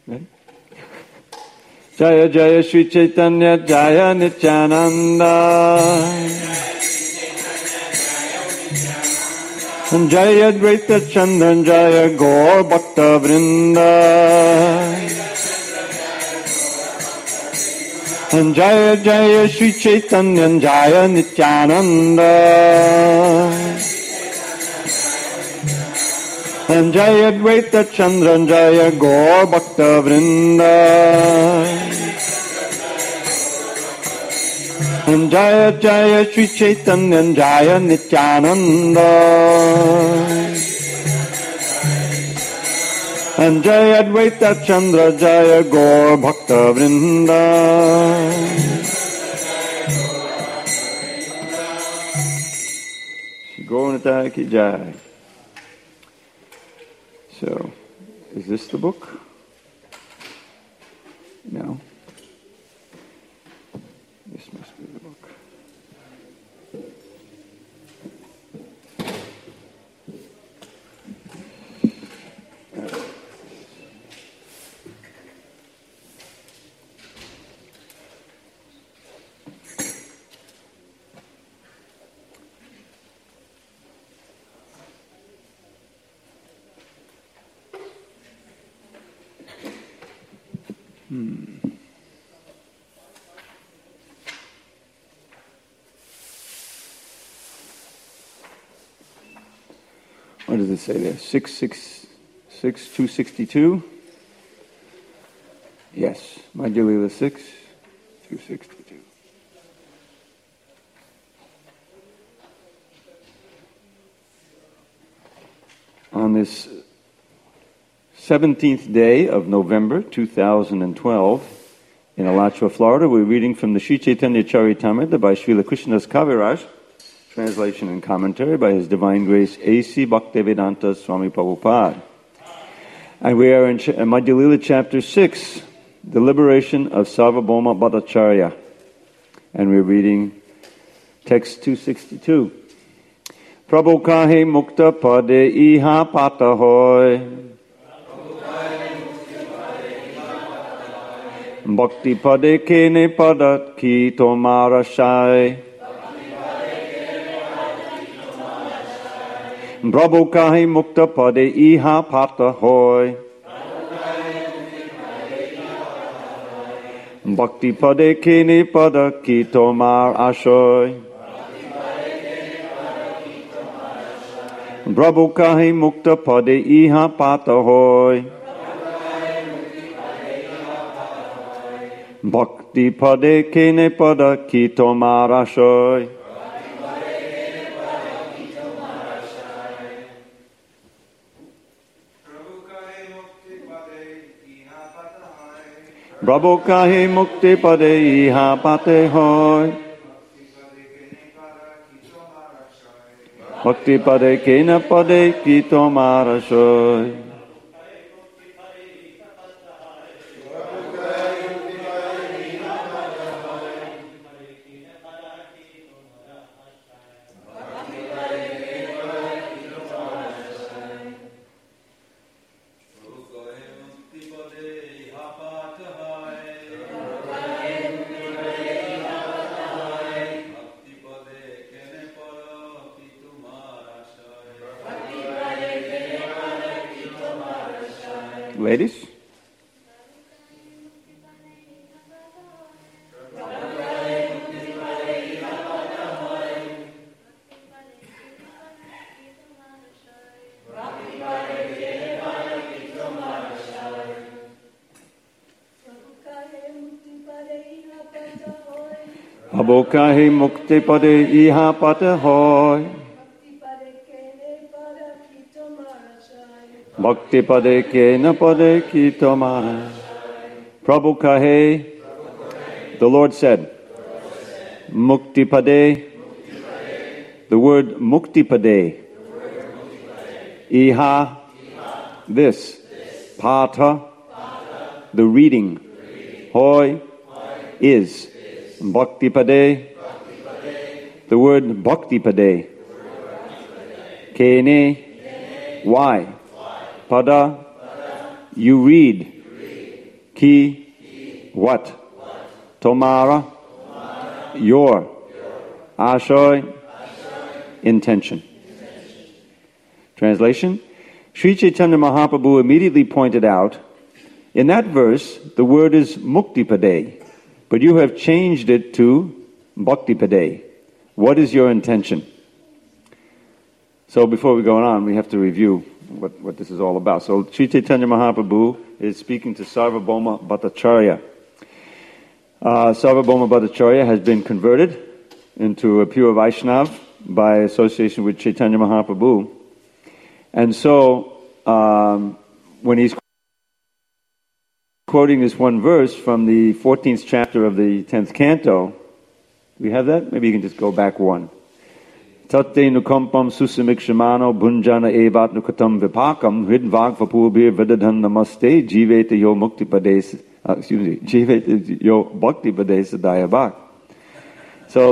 Right? Jaya Jaya Sri Chaitanya Jaya Nityananda Jaya Advaita Chandran Jaya Gaur Bhakta Vrinda Jaya Jaya Sri Chaitanya Jaya Nityananda Jaya Advaita Chandran Jaya Gaur Bhakta Vrinda Jaya Jaya Sri Chaitanya Jaya Nityananda Jaya Advaita Chandra Jaya Gaur Bhakta Vrinda Shri Gauranath Ki Jai. So, is this the book? No. This must be the book. What does it say there? 262? Yes, Madhya Lila 6, 262. On this 17th day of November 2012, in Alachua, Florida, we're reading from the Sri Chaitanya Charitamrita by Srila Krishnadas Kaviraj, translation and commentary by His Divine Grace A.C. Bhaktivedanta Swami Prabhupada. And we are in Madhya Lila chapter 6, the liberation of Sarvabhauma Bhattacharya. And we're reading text 262. Prabhu kahe mukta pade iha pata hoy. Bhakti pade kene padat ki tomara shai. Prabhu kahe mukta pade iha pata hoy. Bhakti pade kene pada ki tomar ashoy. Prabhu kahe mukta pade iha pata hoy. Bhakti pade kene pada ki tomar ashoy. Prabhu kahe mukti pade iha pate hoy. Bhakti pade kena pade ki tomar ashoy. Ladies? Prabhu kahe mukti pade iha pata hoy. Bhakti pade kena pade ki tomar. Prabhu kahe, the Lord said, mukti pade, the word mukti pade, iha, this, pata, the reading, hoy, is, bhakti pade, the word bhakti pade, kene, why, pada, you read, Ki. What? Tomara. Your. Ashoy. Intention. Translation. Sri Chaitanya Mahaprabhu immediately pointed out, in that verse, the word is Muktipade, but you have changed it to Bhaktipade. What is your intention? So before we go on, we have to review what this is all about. So Sri Chaitanya Mahaprabhu is speaking to Sarvabhauma Bhattacharya. Sarvabhauma Bhattacharya has been converted into a pure Vaishnav by association with Chaitanya Mahaprabhu. And so when he's quoting this one verse from the 14th chapter of the 10th canto, do we have that? Maybe you can just go back one. Tatte nukampam susamikshimano bhunjana evat nukatam vipakam hridvag vapubhir vedadhan namaste jivete yo muktipades jivete yo bhaktipades dayabhak. So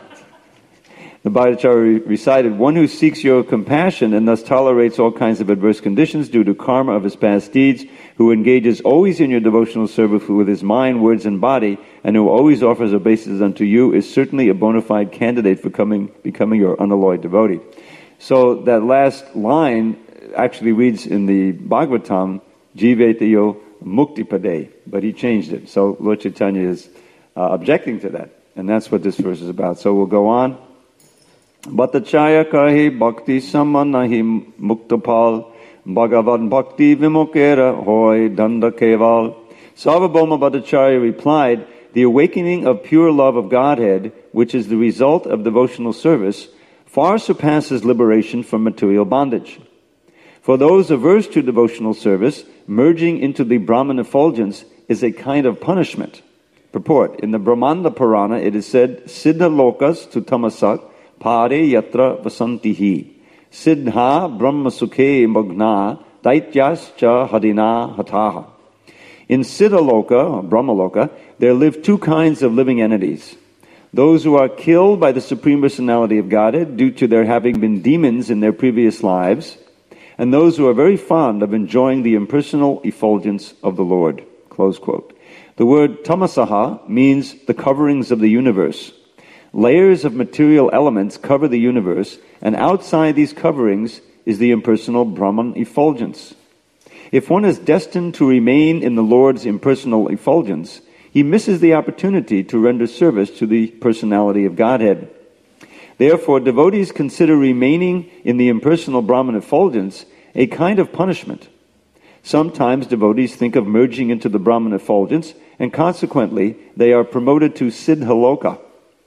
the Bhattacharya recited, one who seeks your compassion and thus tolerates all kinds of adverse conditions due to karma of his past deeds, who engages always in your devotional service with his mind, words, and body, and who always offers obeisance unto you, is certainly a bona fide candidate for becoming your unalloyed devotee. So that last line actually reads in the Bhagavatam, Jivetayo Muktipade, but he changed it. So Lord Chaitanya is objecting to that, and that's what this verse is about. So we'll go on. Bhattacharya kahi bhakti samanahi muktapal Bhagavan bhakti vimukera hoy danda keval. Sarvabhauma Bhattacharya replied, the awakening of pure love of Godhead, which is the result of devotional service, far surpasses liberation from material bondage. For those averse to devotional service, merging into the Brahman effulgence is a kind of punishment. Purport. In the Brahmanda Purana it is said, Siddha lokas tu tamasak pare yatra vasantihi. Siddha brahma sukhe magna daityascha hadina hataha. In Siddhaloka, or Brahmaloka, there live two kinds of living entities. Those who are killed by the Supreme Personality of Godhead due to their having been demons in their previous lives, and those who are very fond of enjoying the impersonal effulgence of the Lord. Close quote. The word tamasaha means the coverings of the universe. Layers of material elements cover the universe, and outside these coverings is the impersonal Brahman effulgence. If one is destined to remain in the Lord's impersonal effulgence, he misses the opportunity to render service to the personality of Godhead. Therefore, devotees consider remaining in the impersonal Brahman effulgence a kind of punishment. Sometimes devotees think of merging into the Brahman effulgence, and consequently, they are promoted to Siddhaloka.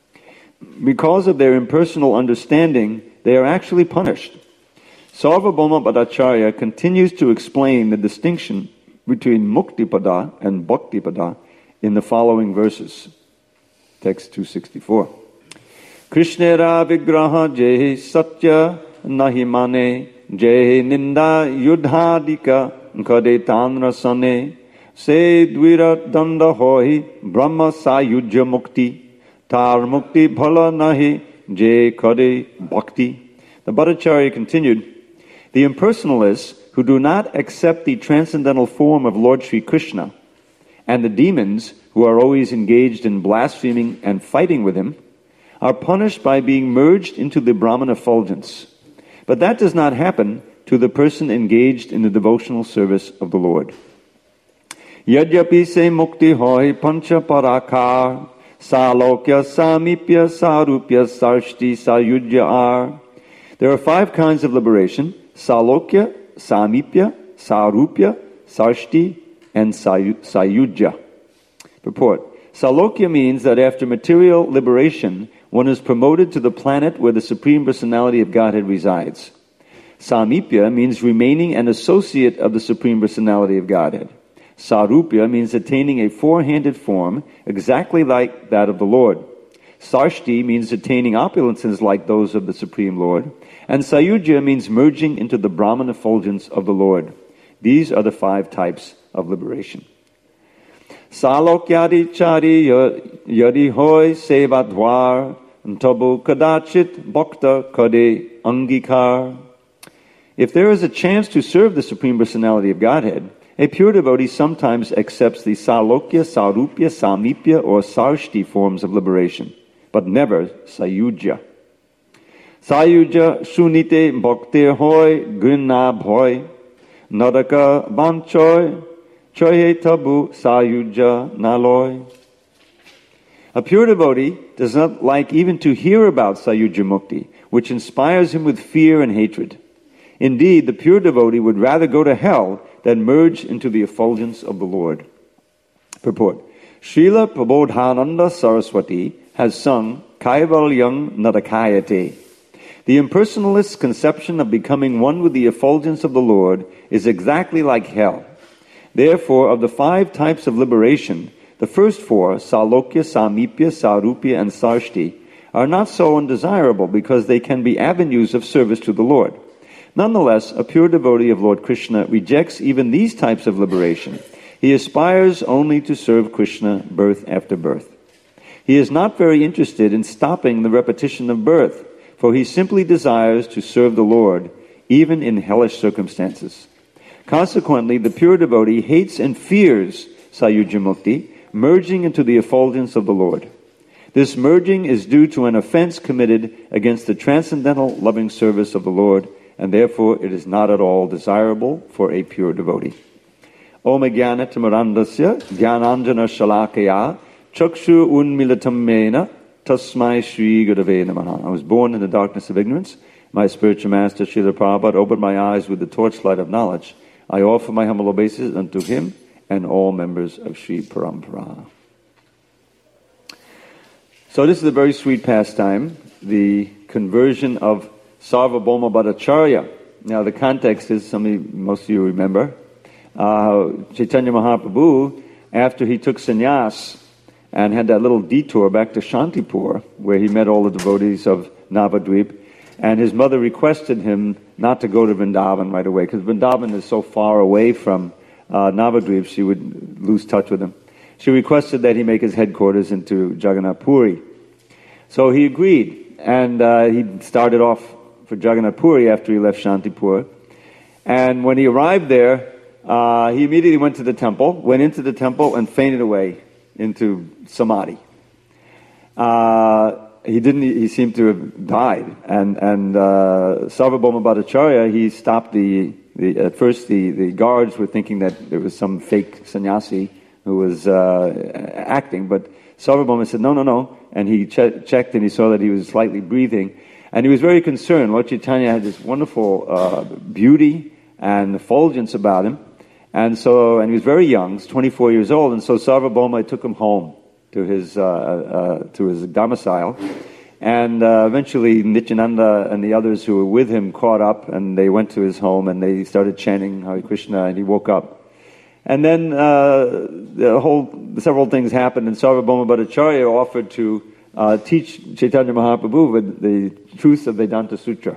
Because of their impersonal understanding, they are actually punished. Sarvabhauma Bhattacharya continues to explain the distinction between Muktipada and Bhaktipada in the following verses. Text 264. Krishnera vigraha jehi satya nahi mane jehi ninda yudhadika kade tanra sane se dvira danda hohi brahma sayujya mukti tar mukti bhala nahi je kade bhakti. The Bhattacharya continued, the impersonalists who do not accept the transcendental form of Lord Sri Krishna, and the demons who are always engaged in blaspheming and fighting with him, are punished by being merged into the Brahman effulgence. But that does not happen to the person engaged in the devotional service of the Lord. Yadyapi se mukti hoy pancha parakar, salokya samipya sarupya sarshti sayujya ar. There are 5 kinds of liberation: Salokya, Samipya, Sarupya, Sarshti, and Sayujya. Purport. Salokya means that after material liberation, one is promoted to the planet where the Supreme Personality of Godhead resides. Samipya means remaining an associate of the Supreme Personality of Godhead. Sarupya means attaining a 4-handed form exactly like that of the Lord. Sarshti means attaining opulences like those of the Supreme Lord. And Sayujya means merging into the Brahman effulgence of the Lord. These are the 5 types of liberation. Salokyadi chari yadi hoy sevadwar tabu kadachit bhakta kade angikar. If there is a chance to serve the Supreme Personality of Godhead, A pure devotee sometimes accepts the Salokya, Sarupya, Samipya, or Sarshti forms of liberation, but never Sayujya. Sayujya Shunite Bhaktir Hoy, Grinna Bhoy, Nadaka Banchoy, Choye Tabu Sayujya Naloy. A pure devotee does not like even to hear about Sayujya Mukti, which inspires him with fear and hatred. Indeed, the pure devotee would rather go to hell than merge into the effulgence of the Lord. Purport. Srila Prabodhananda Saraswati has sung Kaivalyam Nadakayate. The impersonalist's conception of becoming one with the effulgence of the Lord is exactly like hell. Therefore, of the 5 types of liberation, the first 4, Salokya, Samipya, Sarupya, and Sarshti, are not so undesirable because they can be avenues of service to the Lord. Nonetheless, a pure devotee of Lord Krishna rejects even these types of liberation. He aspires only to serve Krishna birth after birth. He is not very interested in stopping the repetition of birth, for he simply desires to serve the Lord, even in hellish circumstances. Consequently, the pure devotee hates and fears Sayujya Mukti, merging into the effulgence of the Lord. This merging is due to an offense committed against the transcendental loving service of the Lord, and therefore it is not at all desirable for a pure devotee. Om Jnana Timirandasya Jnananjana Shalakaya Chakshu Unmilatam Mena Tasmai Shri Gurave Namaha. I was born in the darkness of ignorance. My spiritual master, Srila Prabhupada, opened my eyes with the torchlight of knowledge. I offer my humble obeisance unto him and all members of Sri Parampara. So this is a very sweet pastime, the conversion of Sarvabhauma Bhattacharya. Now the context is, most of you remember, Chaitanya Mahaprabhu, after he took sannyas and had that little detour back to Shantipur, where he met all the devotees of Navadvip, and his mother requested him not to go to Vrindavan right away, because Vrindavan is so far away from Navadvip, she would lose touch with him. She requested that he make his headquarters into Jagannath Puri. So he agreed, and he started off for Jagannath Puri after he left Shantipur. And when he arrived there, he immediately went into the temple and fainted away into samadhi. He seemed to have died. And Sarvabhauma Bhattacharya, he stopped at first the guards were thinking that there was some fake sannyasi who was acting, but Sarvabhauma said, no, and he checked and he saw that he was slightly breathing, and he was very concerned. Lord Chaitanya had this wonderful beauty and effulgence about him, and he was very young, he's 24 years old, and so Sarvabhauma took him home to his domicile, and eventually Nityananda and the others who were with him caught up, and they went to his home and they started chanting Hare Krishna, and he woke up. And then several things happened, and Sarvabhauma Bhattacharya offered to teach Chaitanya Mahaprabhu with the truth of Vedanta Sutra.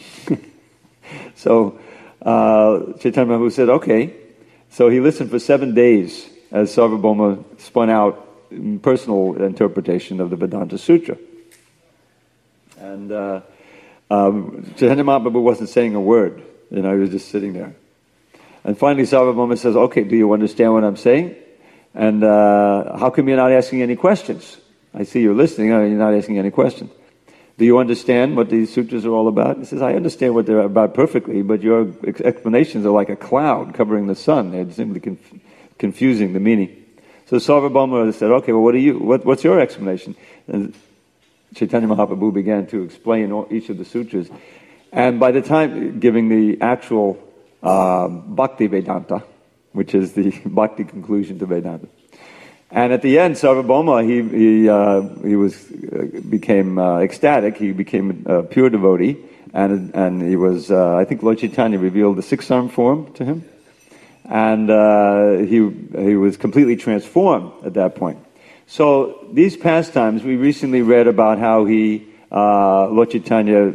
So Chaitanya Mahaprabhu said, okay. So he listened for 7 days as Sarvabhauma spun out personal interpretation of the Vedanta Sutra. And Chaitanya Mahaprabhu wasn't saying a word. He was just sitting there. And finally Sarvabhauma says, okay, do you understand what I'm saying? And how come you're not asking any questions? I see you're listening, you're not asking any questions. Do you understand what these sutras are all about? He says, I understand what they're about perfectly, but your explanations are like a cloud covering the sun. They're simply confusing the meaning. So Sarvabhauma said, okay, well, what's your explanation? And Chaitanya Mahaprabhu began to explain each of the sutras. And by the time giving the actual Bhakti Vedanta, which is the Bhakti conclusion to Vedanta. And at the end, Sarvabhauma, he became ecstatic. He became a pure devotee, and he was. I think Lord Chaitanya revealed the 6-arm form to him, and he was completely transformed at that point. So these pastimes, we recently read about how Lord Chaitanya,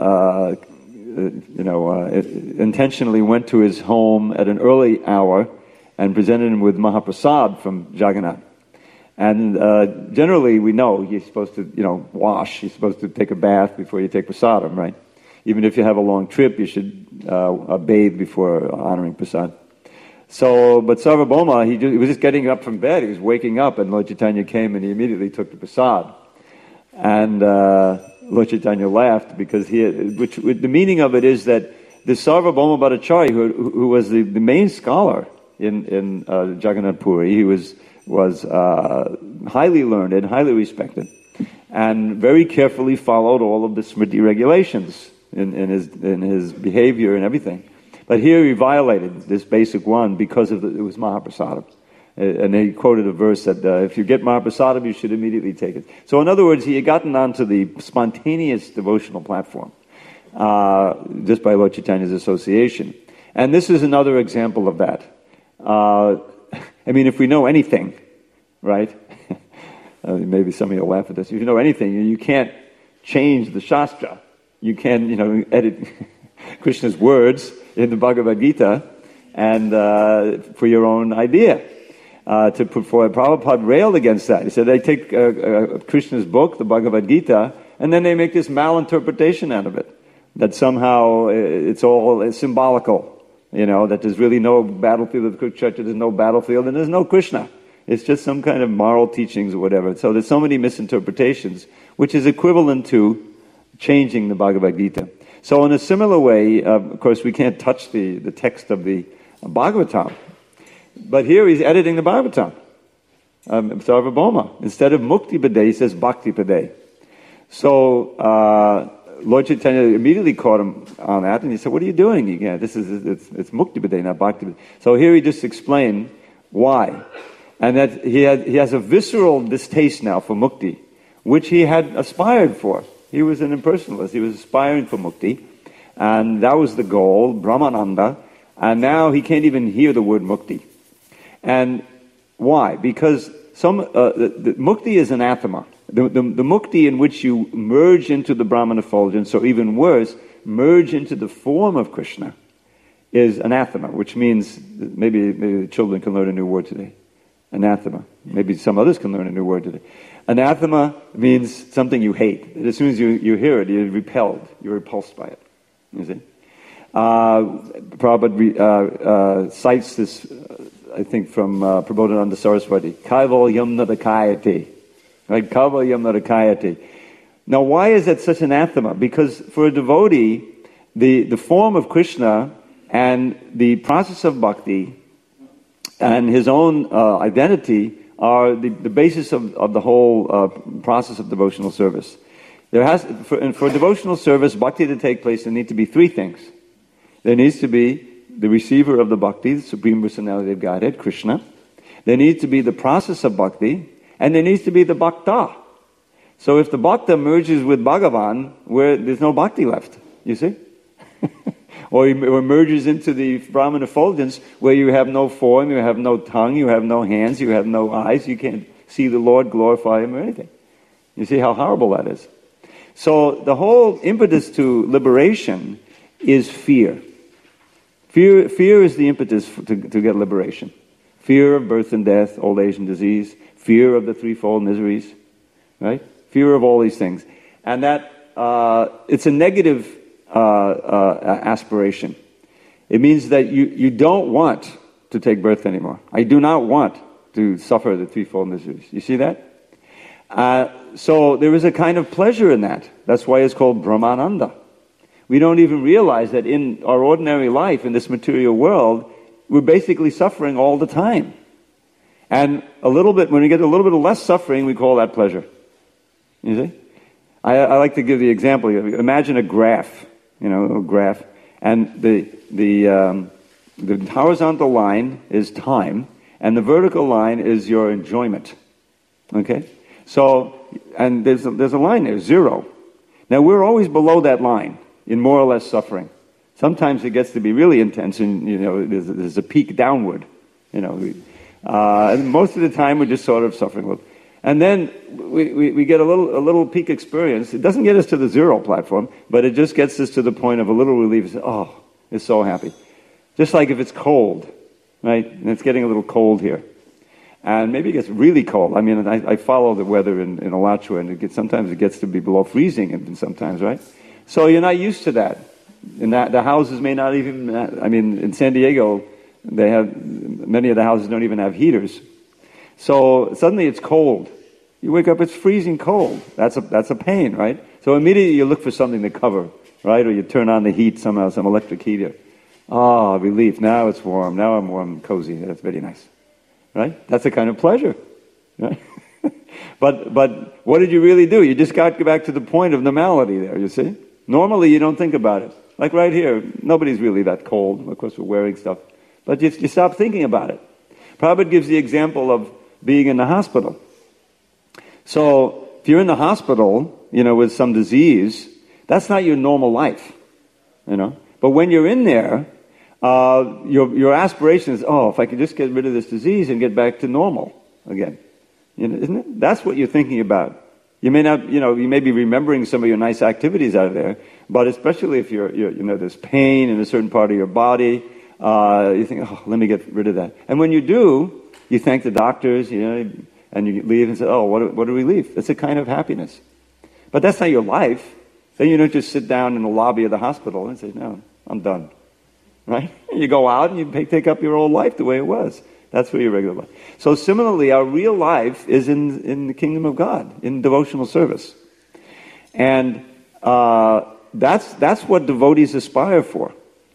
intentionally went to his home at an early hour and presented him with Mahaprasad from Jagannath. And generally we know you're supposed to, wash, you're supposed to take a bath before you take prasadam, right? Even if you have a long trip, you should bathe before honoring prasad. So, but Sarvabhauma, he was just getting up from bed. He was waking up, and Lord Chaitanya came, and he immediately took the prasad. And Lord Chaitanya laughed because the meaning of it is that the Sarvabhauma Bhattacharya, who was the main scholar in Jagannath Puri, he was highly learned, highly respected, and very carefully followed all of the Smriti regulations in his behavior and everything. But here he violated this basic one because it was Mahaprasadam. And he quoted a verse that if you get Mahaprasadam, you should immediately take it. So in other words, he had gotten onto the spontaneous devotional platform just by Lord Chaitanya's association. And this is another example of that. I mean, if we know anything, right? Maybe some of you will laugh at this. If you know anything, you can't change the Shastra. You can, edit Krishna's words in the Bhagavad Gita and for your own idea. To put forward, Prabhupada railed against that. He said they take Krishna's book, the Bhagavad Gita, and then they make this malinterpretation out of it. That somehow it's all symbolical, that there's really no battlefield of Kurukshetra, there's no battlefield, and there's no Krishna. It's just some kind of moral teachings or whatever. So there's so many misinterpretations, which is equivalent to changing the Bhagavad Gita. So in a similar way, of course, we can't touch the text of the Bhagavatam. But here he's editing the Bhagavatam, Sarvabhauma. Instead of Mukti Pade, he says Bhakti Pade. So Lord Chaitanya immediately caught him on that, and he said, "What are you doing again? It's Mukti Pade, not Bhakti Pade." So here he just explained why, and that he has a visceral distaste now for Mukti, which he had aspired for. He was an impersonalist. He was aspiring for Mukti, and that was the goal, Brahmananda. And now he can't even hear the word Mukti. And why? Because the Mukti is anathema. The Mukti in which you merge into the Brahman effulgence, or even worse, merge into the form of Krishna, is anathema, which means maybe the children can learn a new word today. Anathema. Maybe some others can learn a new word today. Anathema means something you hate. As soon as you hear it, you're repelled. You're repulsed by it. You see? Prabhupada cites this, I think, from Prabodhananda Saraswati. Kaival yamnadakayati. Right? Kaival yamnadakayati. Now, why is that such anathema? Because for a devotee, the form of Krishna and the process of bhakti and his own identity are the basis of the whole process of devotional service. For devotional service, bhakti to take place, there need to be three things. There needs to be the receiver of the bhakti, the Supreme Personality of Godhead, Krishna. There needs to be the process of bhakti, and there needs to be the bhakta. So if the bhakta merges with Bhagavan, where there's no bhakti left, you see? or merges into the Brahman effulgence, where you have no form, you have no tongue, you have no hands, you have no eyes, you can't see the Lord, glorify Him, or anything. You see how horrible that is? So the whole impetus to liberation is fear. Fear is the impetus to get liberation. Fear of birth and death, old age and disease. Fear of the threefold miseries. Right? Fear of all these things. And that it's a negative aspiration. It means that you don't want to take birth anymore. I do not want to suffer the threefold miseries. You see that? So there is a kind of pleasure in that. That's why it's called Brahmananda. We don't even realize that in our ordinary life, in this material world, we're basically suffering all the time. And when we get a little bit of less suffering, we call that pleasure. You see? I like to give the example. Imagine a graph, and the horizontal line is time, and the vertical line is your enjoyment. Okay? So, and there's a line there, 0. Now we're always below that line in more or less suffering. Sometimes it gets to be really intense, and there's a peak downward. And most of the time we're just sort of suffering a little. And then we get a little peak experience. It doesn't get us to the 0 platform, but it just gets us to the point of a little relief. Oh, it's so happy. Just like if it's cold, right? And it's getting a little cold here. And maybe it gets really cold. I mean, I follow the weather in Alachua, and sometimes it gets to be below freezing, and sometimes, right? So you're not used to that. And the houses may not even, in San Diego, they have many of the houses don't even have heaters. So suddenly it's cold. You wake up, it's freezing cold. That's a pain, right? So immediately you look for something to cover, right? Or you turn on the heat somehow, some electric heater. Ah, relief. Now it's warm. Now I'm warm and cozy. That's very nice. Right? That's a kind of pleasure. Right? But what did you really do? You just got back to the point of normality there, you see? Normally you don't think about it. Like right here, nobody's really that cold. Of course we're wearing stuff. But you stop thinking about it. Prabhupada gives the example of being in the hospital. So if you're in the hospital, with some disease, that's not your normal life, But when you're in there, your aspiration is, if I could just get rid of this disease and get back to normal again. Isn't it? That's what you're thinking about. You may not, you may be remembering some of your nice activities out of there, but especially if there's pain in a certain part of your body, you think, let me get rid of that. And when you do, you thank the doctors, and you leave and say, what a relief. It's a kind of happiness. But that's not your life. Then you don't just sit down in the lobby of the hospital and say, no, I'm done. Right? You go out and you take up your old life the way it was. That's for your regular life. So similarly, our real life is in the kingdom of God, in devotional service. And that's what devotees aspire for.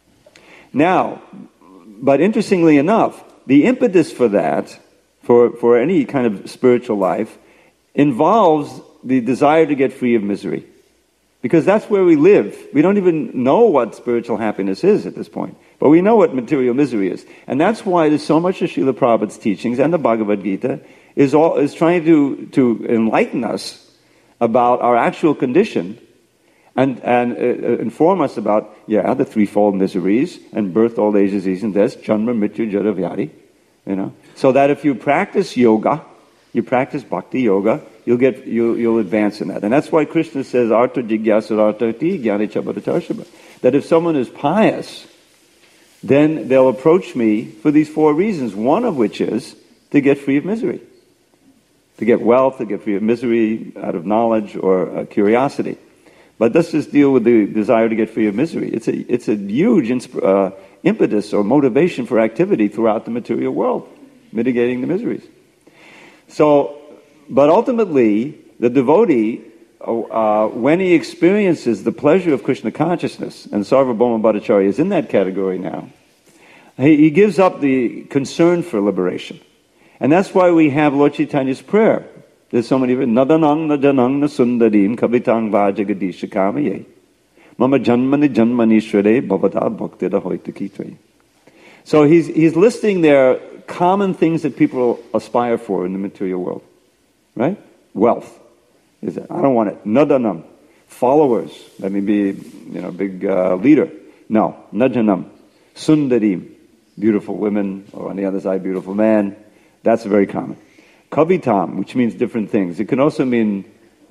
Now, but interestingly enough, the impetus for that, for any kind of spiritual life, involves the desire to get free of misery. Because that's where we live. We don't even know what spiritual happiness is at this point. But we know what material misery is. And that's why there's so much of Srila Prabhupada's teachings and the Bhagavad Gita is trying to enlighten us about our actual condition and inform us about, the threefold miseries and birth, old age, disease, and death, janma, mrityu, jara, vyadi. So that if you practice yoga, you practice bhakti yoga, you'll advance in that. And that's why Krishna says, artha jigyasa arthati jnane chabadatarshava. That if someone is pious, then they'll approach me for these 4 reasons, one of which is to get free of misery. To get wealth, to get free of misery out of knowledge or curiosity. But let's just deal with the desire to get free of misery. It's a huge impetus or motivation for activity throughout the material world, mitigating the miseries. So, but ultimately, the devotee, when he experiences the pleasure of Krishna consciousness, and Sarvabhauma Bhattacharya is in that category now, he gives up the concern for liberation. And that's why we have Lord Chaitanya's prayer. There's so many, Nadanang nadanang na sundarim kavitang vajagadisha kamaye mama janmani janmanishware bhavata bhaktira hoitakitve. So he's listing there common things that people aspire for in the material world. Right? Wealth. I don't want it. Nadanam. Followers. Let me be, big leader. No. Najanam. Sundarim. Beautiful women, or on the other side, beautiful man. That's very common. Kavitam, which means different things. It can also mean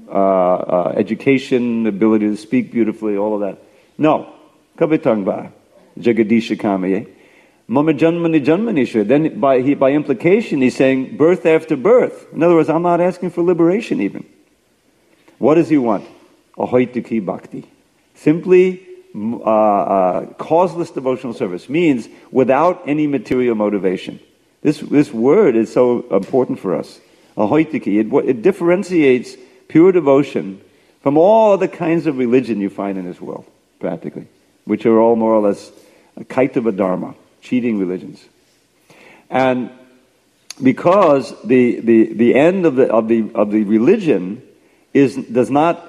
education, ability to speak beautifully, all of that. No. Kavitang ba. Jagadisha kamaye. Mama janmani janmanishra. Then by implication he's saying birth after birth. In other words, I'm not asking for liberation even. What does he want? Ahoituki bhakti. Simply causeless devotional service. Means without any material motivation. This word is so important for us. Ahoituki. It differentiates pure devotion from all the kinds of religion you find in this world, practically. Which are all more or less kaitava dharma. Cheating religions. And because the end of the religion does not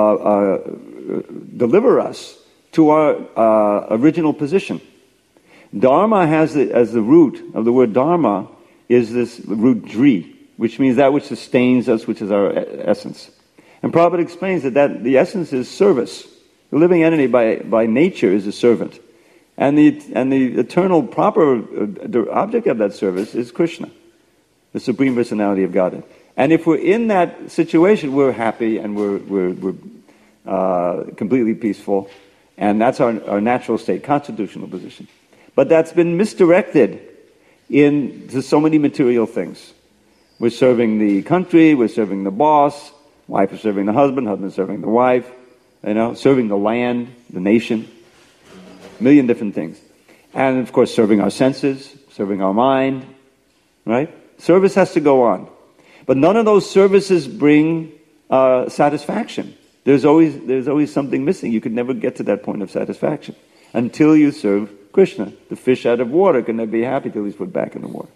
deliver us to our original position. Dharma has as the root of the word dharma is this root dri, which means that which sustains us, which is our essence. And Prabhupada explains that the essence is service. The living entity by nature is a servant. And the eternal proper object of that service is Krishna, the Supreme Personality of Godhead. And if we're in that situation, we're happy and we're completely peaceful, and that's our natural state, constitutional position. But that's been misdirected into so many material things. We're serving the country, we're serving the boss, wife is serving the husband is serving the wife, serving the land, the nation. A million different things. And of course serving our senses, serving our mind, right? Service has to go on. But none of those services bring satisfaction. There's always something missing. You could never get to that point of satisfaction until you serve Krishna. The fish out of water can never be happy till he's put back in the water.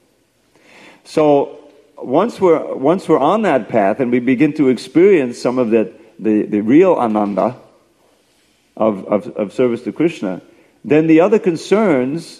So once we're on that path and we begin to experience some of the real ananda of service to Krishna, then the other concerns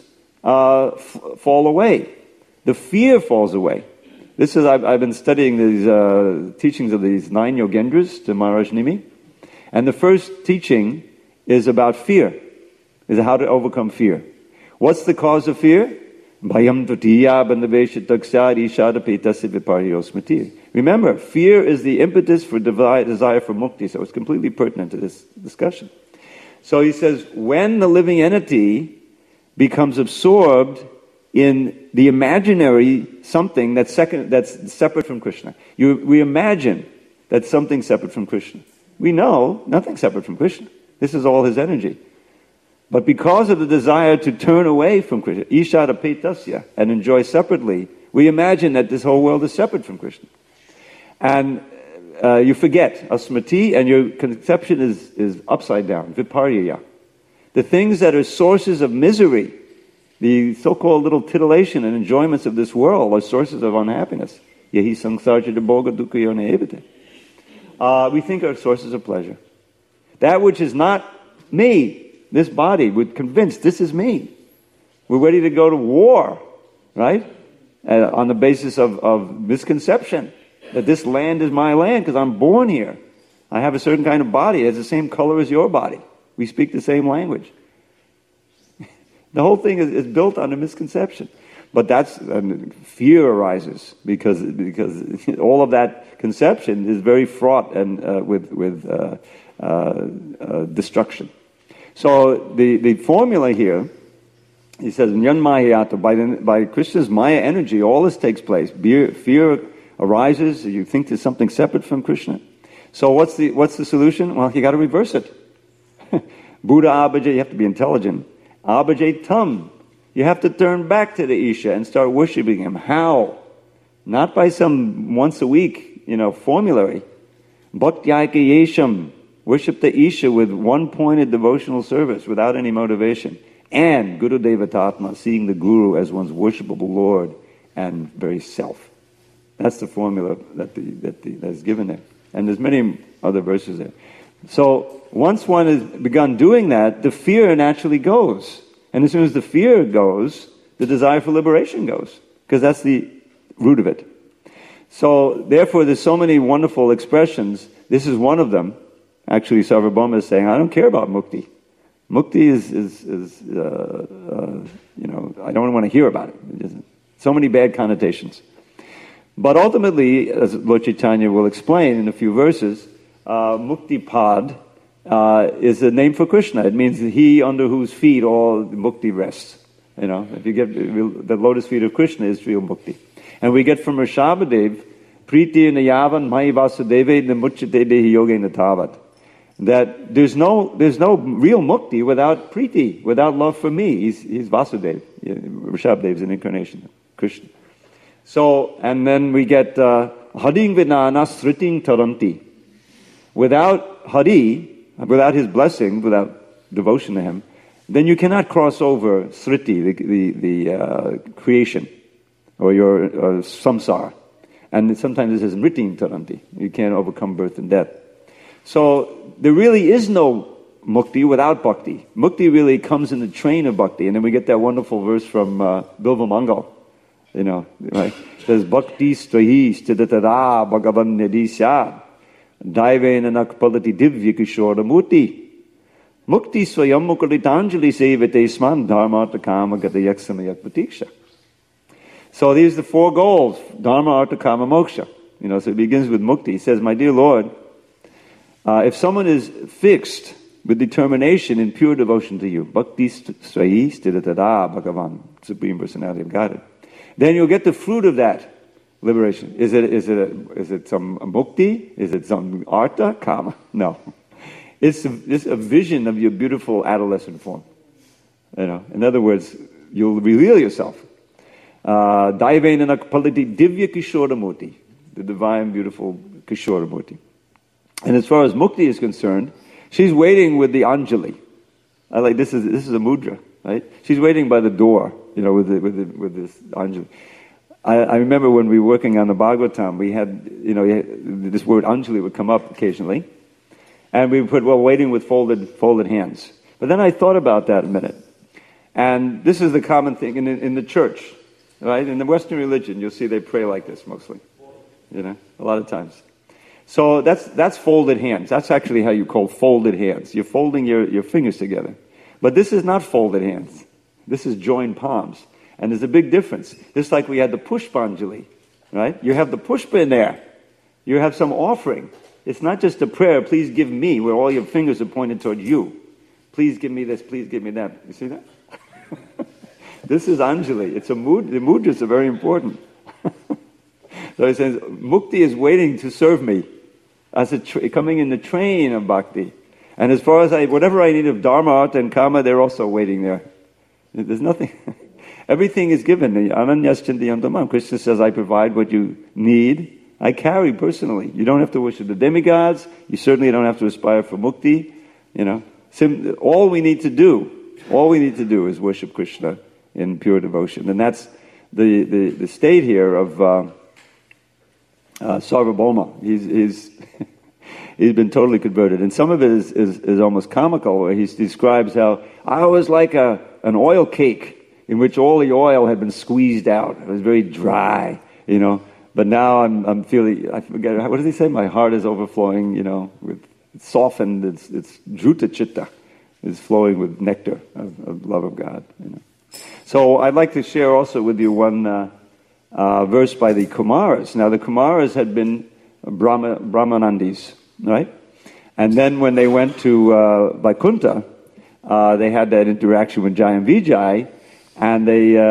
fall away. The fear falls away. This is I've been studying these teachings of these 9 Yogendras to Maharaj Nimi, and the first teaching is about fear, is how to overcome fear. What's the cause of fear? Bhayam tutiya bandhaveshitaksari shadapetasya viparyo smriti. Remember, fear is the impetus for desire for mukti, so it's completely pertinent to this discussion. So he says, when the living entity becomes absorbed in the imaginary something that's separate from Krishna. We imagine that's something separate from Krishna. We know nothing's separate from Krishna. This is all his energy. But because of the desire to turn away from Krishna, ishara petasya, and enjoy separately, we imagine that this whole world is separate from Krishna. And you forget asmriti, and your conception is upside down, viparya. The things that are sources of misery, the so-called little titillation and enjoyments of this world, are sources of unhappiness. Yehi sangsarja boga dukkha yone evite. We think are sources of pleasure. That which is not me, this body, we're convinced this is me. We're ready to go to war, right? On the basis of misconception that this land is my land because I'm born here. I have a certain kind of body. It has the same color as your body. We speak the same language. The whole thing is built on a misconception. But fear arises because all of that conception is very fraught and with destruction. So the formula here, he says, by Krishna's Maya energy, all this takes place. Fear arises. You think there's something separate from Krishna. So what's the solution? Well, you got to reverse it. Buddha Abhijay, you have to be intelligent. Abhijay Tam. You have to turn back to the Isha and start worshiping him. How? Not by some once a week, formulary. Bhaktyayaka Yesham. Worship the Isha with one-pointed devotional service without any motivation. And Guru Devatatma, seeing the Guru as one's worshipable Lord and very self. That's the formula that's given there. And there's many other verses there. So once one has begun doing that, the fear naturally goes. And as soon as the fear goes, the desire for liberation goes. Because that's the root of it. So therefore there's so many wonderful expressions. This is one of them. Actually, Sarvabhauma is saying, I don't care about mukti. Mukti is I don't want to hear about it. So many bad connotations. But ultimately, as Lord Chaitanya will explain in a few verses, Mukti Pad is a name for Krishna. It means he under whose feet all mukti rests. If you get the lotus feet of Krishna is real mukti. And we get from Rishabhadev, Priti Nayavan Mai Vasudeve Namuchate Dehi Yoge Natavat. That there's no real mukti without Priti, without love for me. He's Vasudeva. Rishabhadev is an incarnation of Krishna. So, and then we get Hading Vinana Sriting Taranti. Without Hari, without his blessing, without devotion to him, then you cannot cross over Sriti, the creation, or your samsara. And sometimes it says Mriting Taranti. You can't overcome birth and death. So there really is no mukti without bhakti. Mukti really comes in the train of bhakti. And then we get that wonderful verse from Bilva Mangal. Right? It says, Bhakti strahi stidatara bhagavan nidisya daivena nakpalati divya kishora murti mukti swayam mukalitanjali sevate sman dharma kama gata yaksamayak patiksha. So these are the 4 goals, dharma, artha, kama, moksha. So it begins with mukti. He says, my dear Lord, if someone is fixed with determination in pure devotion to you, bhakti strahi stidatara bhagavan, Supreme Personality of Godhead, then you'll get the fruit of that liberation. Is it some mukti? Is it some artha, kama? No. It's a vision of your beautiful adolescent form. In other words, you'll reveal yourself. Daivenana Paliti Divya Kishoramurti, the divine, beautiful Kishoramurti. And as far as Mukti is concerned, she's waiting with the Anjali. I like this is a mudra, right? She's waiting by the door, with this Anjali. I remember when we were working on the Bhagavatam, we had, this word Anjali would come up occasionally, and we would put, waiting with folded hands. But then I thought about that a minute, and this is the common thing in the church, right? In the Western religion, you'll see they pray like this mostly, a lot of times. So that's folded hands. That's actually how you call folded hands. You're folding your fingers together. But this is not folded hands. This is joined palms. And there's a big difference. Just like we had the Pushpanjali, right? You have the Pushpa in there. You have some offering. It's not just a prayer, please give me, where all your fingers are pointed toward you. Please give me this, please give me that. You see that? This is Anjali. It's a mood. The mudras are very important. So he says, Mukti is waiting to serve me as coming in the train of bhakti. And as far as whatever I need of dharma, artha, and kama, they're also waiting there. There's nothing. Everything is given. Ananyaschandiyantamam. Krishna says, I provide what you need. I carry personally. You don't have to worship the demigods. You certainly don't have to aspire for mukti. All we need to do is worship Krishna in pure devotion. And that's the state here of Sarvabhauma. He's been totally converted. And some of it is almost comical, where he describes how I was like an oil cake in which all the oil had been squeezed out. It was very dry, But now I'm feeling, I forget, what does he say? My heart is overflowing, it's softened, it's dhruta chitta, is flowing with nectar of love of God, So I'd like to share also with you one verse by the Kumaras. Now the Kumaras had been Brahmanandis, right? And then when they went to Vaikuntha, they had that interaction with Jai and Vijay, and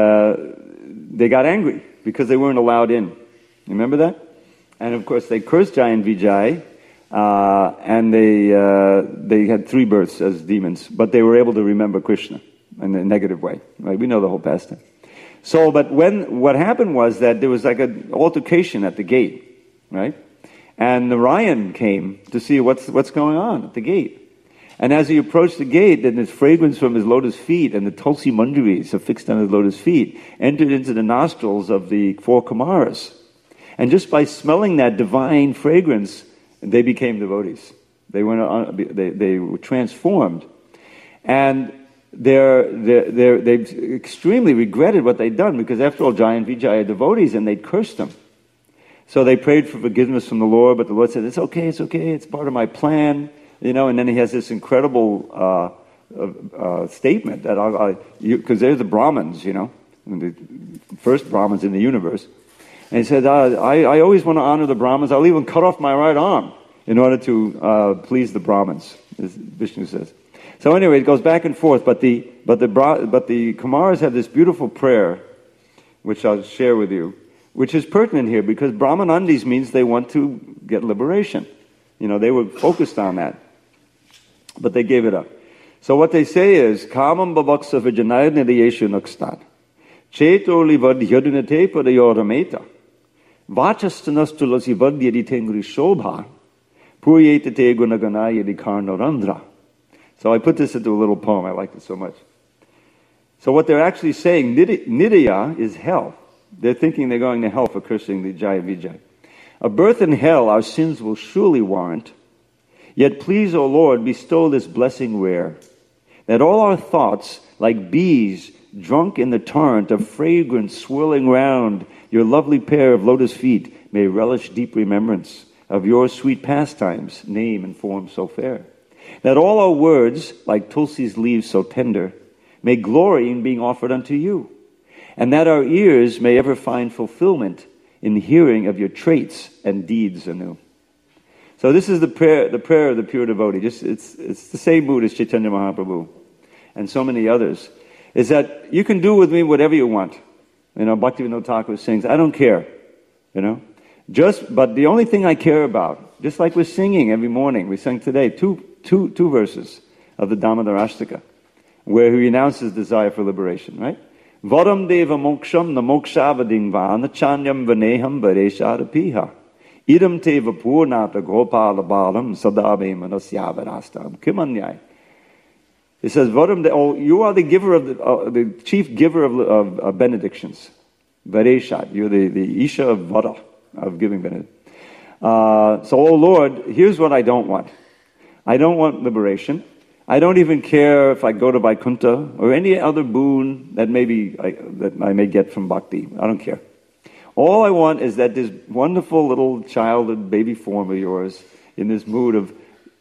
they got angry because they weren't allowed in. You remember that? And of course they cursed Jai and Vijay, and they had 3 births as demons, but they were able to remember Krishna in a negative way. Right? We know the whole pastime. So, but what happened was that there was like an altercation at the gate, right? And Narayan came to see what's going on at the gate. And as he approached the gate, then this fragrance from his lotus feet and the tulsi manjaris affixed on his lotus feet entered into the nostrils of the 4 Kumaras. And just by smelling that divine fragrance, they became devotees. They were transformed. And they extremely regretted what they'd done, because after all, Jai and Vijay are devotees and they'd cursed them. So they prayed for forgiveness from the Lord, but the Lord said, it's okay, it's part of my plan, and then he has this incredible statement that because they're the Brahmins, the first Brahmins in the universe. And he said, I always want to honor the Brahmins. I'll even cut off my right arm in order to please the Brahmins, as Vishnu says. So anyway, it goes back and forth, but the Kumaras have this beautiful prayer, which I'll share with you, which is pertinent here, because Brahmanandis means they want to get liberation. They were focused on that, but they gave it up. So what they say is, Kamam babaksa vijanayad nidayeshu nukstat, cheto livad yadunate padayorameta, vachastanas tulasi vad yaditengri shobha, puryetate gunagana yadikarnarandra. So I put this into a little poem. I liked it so much. So what they're actually saying, Nidaya is hell. They're thinking they're going to hell for cursing the Jaya Vijay. A birth in hell our sins will surely warrant. Yet please, O Lord, bestow this blessing rare, that all our thoughts, like bees drunk in the torrent of fragrance swirling round your lovely pair of lotus feet, may relish deep remembrance of your sweet pastimes, name and form so fair. That all our words, like Tulsi's leaves so tender, may glory in being offered unto you, and that our ears may ever find fulfillment in hearing of your traits and deeds anew. So this is the prayer of the pure devotee. It's the same mood as Chaitanya Mahaprabhu and so many others. Is that you can do with me whatever you want. Bhaktivinoda Thakur sings, I don't care. But the only thing I care about, just like we're singing every morning, we sang today two verses of the Damodar Ashtaka, where he announces desire for liberation, right? Varam deva moksham na mokshavadingvana chanyam vaneham varesharapiha. Idam teva purnata gopala balam sadave manasyavarastam kimanyai. It says, you are the giver of the chief giver of benedictions. Vareshat, you're the Isha of Vara, of giving benediction. So, oh Lord, here's what I don't want. I don't want liberation. I don't even care if I go to Vaikuntha or any other boon that I may get from bhakti. I don't care. All I want is that this wonderful little childhood baby form of yours in this mood of,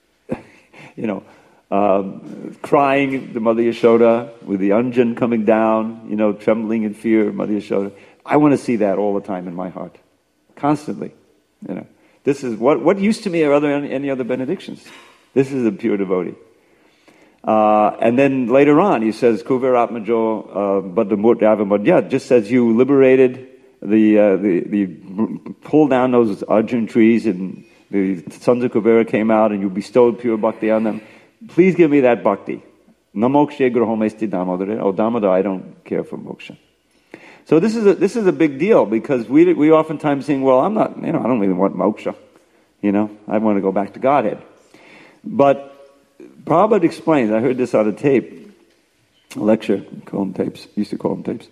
crying to Mother Yashoda with the Anjan coming down, trembling in fear, Mother Yashoda. I want to see that all the time in my heart, constantly. This is what used to me are any other benedictions. This is a pure devotee. And then later on, he says, Kuveratmajo Badamurtyavamadya, just as you liberated the pulled down those Arjun trees and the sons of Kuvera came out and you bestowed pure bhakti on them, please give me that bhakti. Namokshe grahomesti damodare. Oh, Damodar, I don't care for moksha. So this is a big deal because we oftentimes think, well, I don't really want moksha. I want to go back to Godhead. But Prabhupada explains, I heard this on a tape, a lecture, used to call them tapes,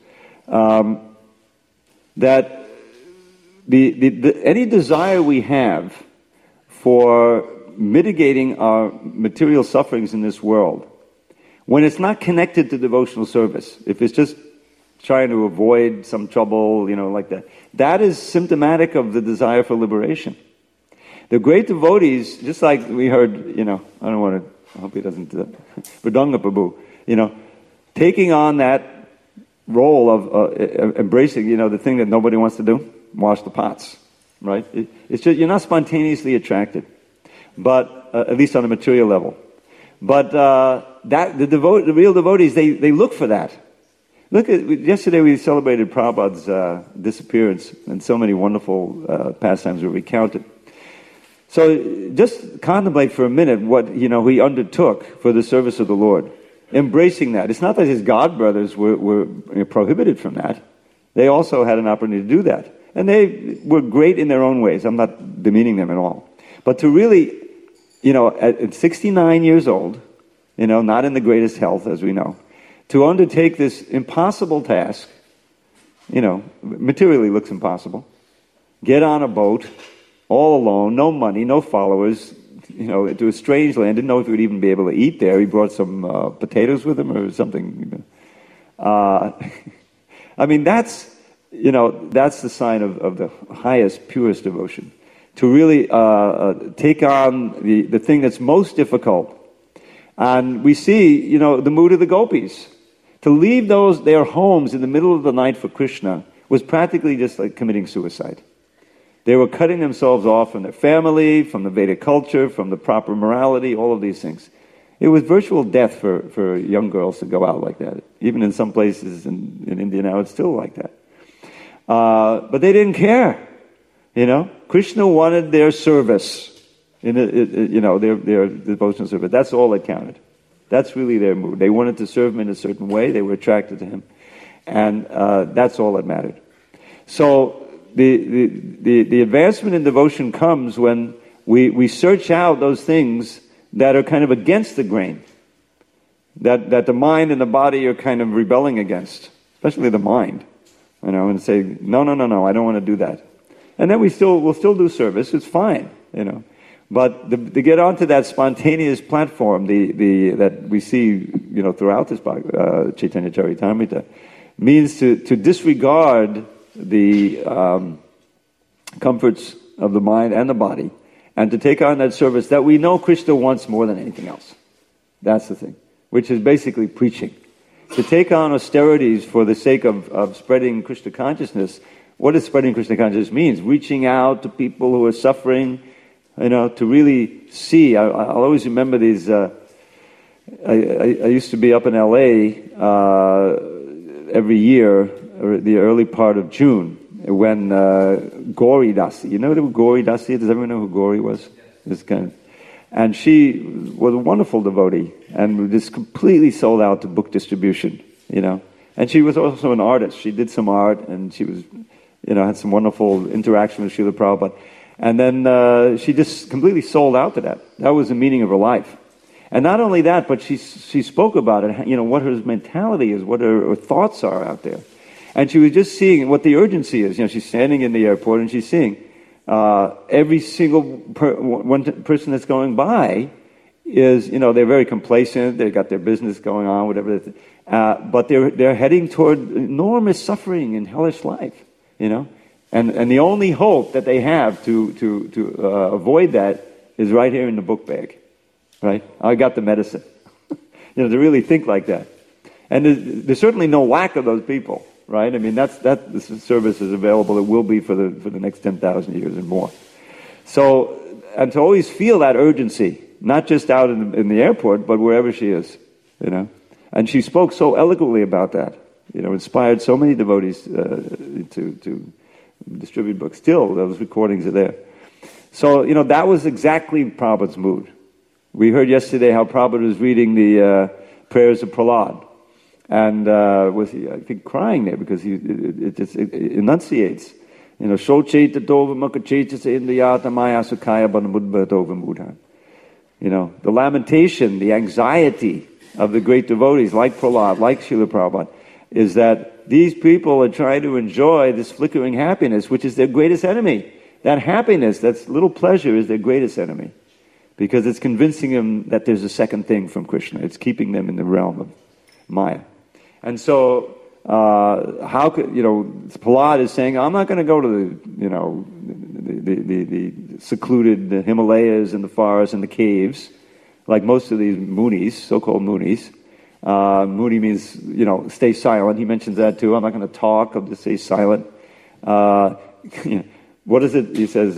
that any desire we have for mitigating our material sufferings in this world, when it's not connected to devotional service, if it's just trying to avoid some trouble, like that, that is symptomatic of the desire for liberation. The great devotees, just like we heard, I hope he doesn't, Vridanga Prabhu, taking on that role of embracing, the thing that nobody wants to do, wash the pots, right? It's just, you're not spontaneously attracted, but at least on a material level. But the real devotees, they look for that. Yesterday we celebrated Prabhupada's disappearance, and so many wonderful pastimes were recounted. So just contemplate for a minute what he undertook for the service of the Lord, embracing that. It's not that his godbrothers were prohibited from that. They also had an opportunity to do that. And they were great in their own ways. I'm not demeaning them at all. But to really, at 69 years old, not in the greatest health, as we know, to undertake this impossible task, materially looks impossible. Get on a boat, all alone, no money, no followers, to a strange land. Didn't know if he would even be able to eat there. He brought some potatoes with him or something. That's the sign of the highest, purest devotion. To really take on the thing that's most difficult. And we see, the mood of the gopis. To leave their homes in the middle of the night for Krishna was practically just like committing suicide. They were cutting themselves off from their family, from the Vedic culture, from the proper morality, all of these things. It was virtual death for young girls to go out like that. Even in some places in India now, it's still like that. But they didn't care. Krishna wanted their service, their devotional service. That's all that counted. That's really their mood. They wanted to serve him in a certain way. They were attracted to him. And that's all that mattered. So the advancement in devotion comes when we search out those things that are kind of against the grain, that the mind and the body are kind of rebelling against, especially the mind, and say, no, I don't want to do that. And then we'll still do service. It's fine, But to get onto that spontaneous platform, that we see, throughout this Chaitanya Charitamrita, means to disregard the comforts of the mind and the body, and to take on that service that we know Krishna wants more than anything else. That's the thing, which is basically preaching. To take on austerities for the sake of spreading Krishna consciousness. What does spreading Krishna consciousness means? Reaching out to people who are suffering, to really see. I'll always remember these. I used to be up in L.A. Every year, the early part of June, when Gauri Dasi. You know who Gauri Dasi is? Does everyone know who Gauri was? This kind of, and she was a wonderful devotee and just completely sold out to book distribution. And she was also an artist. She did some art, and she was, had some wonderful interaction with Srila Prabhupada. And then she just completely sold out to that. That was the meaning of her life. And not only that, but she spoke about it, what her mentality is, what her thoughts are out there. And she was just seeing what the urgency is. She's standing in the airport and she's seeing every single one person that's going by is, they're very complacent, they've got their business going on, whatever. But they're heading toward enormous suffering and hellish life, And the only hope that they have to avoid that is right here in the book bag, right? I got the medicine, to really think like that. And there's certainly no lack of those people, right? I mean, this service is available. It will be for the next 10,000 years and more. So, and to always feel that urgency, not just out in the airport, but wherever she is, And she spoke so eloquently about that, inspired so many devotees to distribute books. Still, those recordings are there. So, that was exactly Prabhupada's mood. We heard yesterday how Prabhupada was reading the prayers of Prahlad. And was he, I think, crying there because it enunciates, Shocheta dova mukacheta indiyata maya sukaya banamudbha dova mudha. The lamentation, the anxiety of the great devotees like Prahlad, like Srila Prabhupada, is that these people are trying to enjoy this flickering happiness, which is their greatest enemy. That happiness, that little pleasure, is their greatest enemy. Because it's convincing them that there's a second thing from Krishna. It's keeping them in the realm of Maya. And so, how could, Prahlad is saying, I'm not going to go to the secluded Himalayas and the forests and the caves, like most of these munis, so-called munis. Muni means, stay silent. He mentions that too. I'm not going to talk. I'll just stay silent. What is it? He says,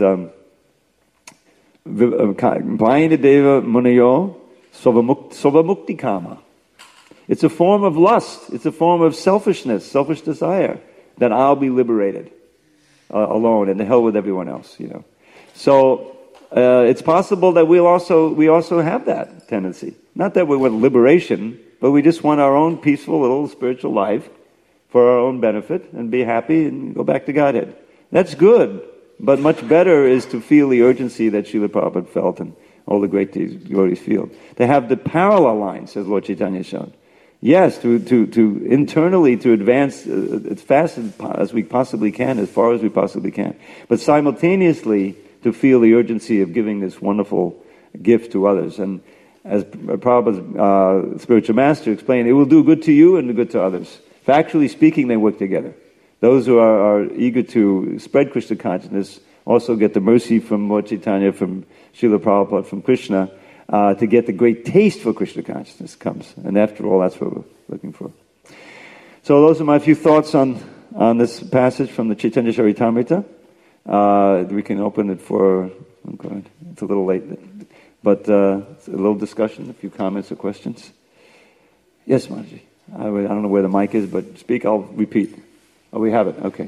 Vayana deva munayo sovamukti kama. It's a form of lust. It's a form of selfishness, selfish desire, that I'll be liberated alone and the hell with everyone else, So it's possible that we also have that tendency. Not that we want liberation, but we just want our own peaceful little spiritual life for our own benefit and be happy and go back to Godhead. That's good, but much better is to feel the urgency that Srila Prabhupada felt and all the great devotees feel. To have the parallel lines, as Lord Chaitanya showed. Yes, to internally to advance as fast as we possibly can, as far as we possibly can. But simultaneously to feel the urgency of giving this wonderful gift to others. And as Prabhupada's spiritual master explained, it will do good to you and good to others. Factually speaking, they work together. Those who are eager to spread Krishna consciousness also get the mercy from Lord Chaitanya, from Srila Prabhupada, from Krishna, to get the great taste for Krishna consciousness comes. And after all, that's what we're looking for. So those are my few thoughts on this passage from the Chaitanya Charitamrita. We can open it for, it's a little late, but it's a little discussion, a few comments or questions. Yes, Mataji. I don't know where the mic is, but speak, I'll repeat. Oh, we have it, okay.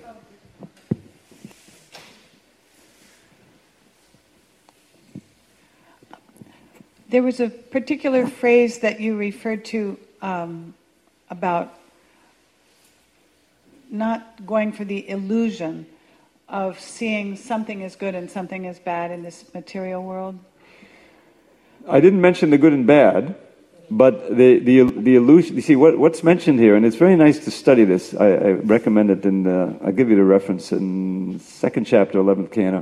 There was a particular phrase that you referred to about not going for the illusion of seeing something as good and something as bad in this material world. I didn't mention the good and bad, but the illusion. You see, what's mentioned here, and it's very nice to study this. I recommend it, and I'll give you the reference in 2nd chapter, 11th canto.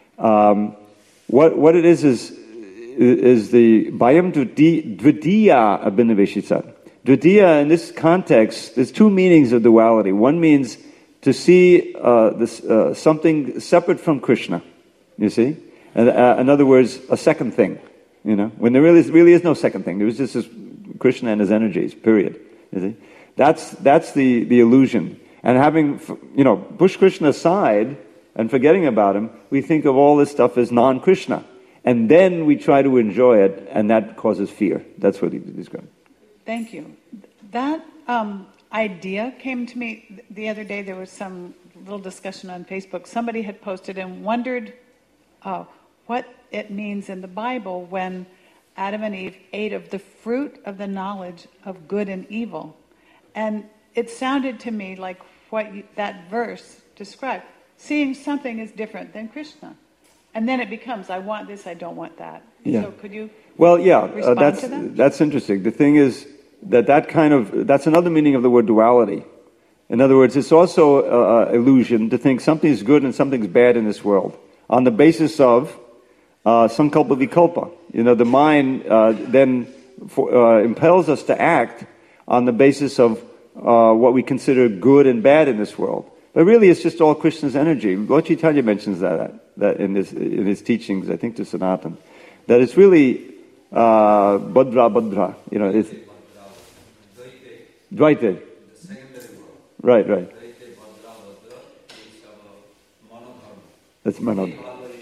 What it is the Bhayam Dvidiya Abhinaveshisat. Dvidiya, in this context, there's two meanings of duality. One means to see something separate from Krishna, you see? And, in other words, a second thing, when there really is no second thing. There was just this Krishna and his energies, period. You see? That's the illusion. And having, push Krishna aside and forgetting about him, we think of all this stuff as non-Krishna. And then we try to enjoy it, and that causes fear. That's what he described. Thank you. That idea came to me the other day. There was some little discussion on Facebook. Somebody had posted and wondered what it means in the Bible when Adam and Eve ate of the fruit of the knowledge of good and evil. And it sounded to me like that verse described. Seeing something is different than Krishna. And then it becomes, I want this, I don't want that. Yeah. So could you respond to that? That's interesting. The thing is that's another meaning of the word duality. In other words, it's also illusion to think something's good and something's bad in this world on the basis of sankalpa vikalpa. The mind then impels us to act on the basis of what we consider good and bad in this world. But really, it's just all Krishna's energy. Lord Chaitanya mentions that in his teachings, I think, to Sanatan, that it's really badra. It's Dvaite. Right. That's Manodharma.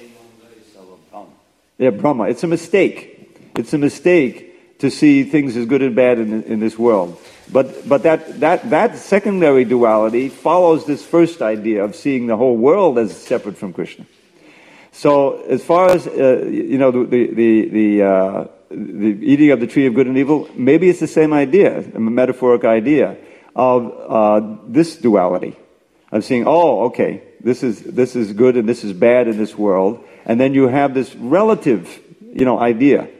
Yeah, Brahma. It's a mistake. It's a mistake to see things as good and bad in this world. But that secondary duality follows this first idea of seeing the whole world as separate from Krishna. So as far as the eating of the tree of good and evil, maybe it's the same idea, a metaphoric idea of this duality of seeing, okay, this is good and this is bad in this world, and then you have this relative, idea.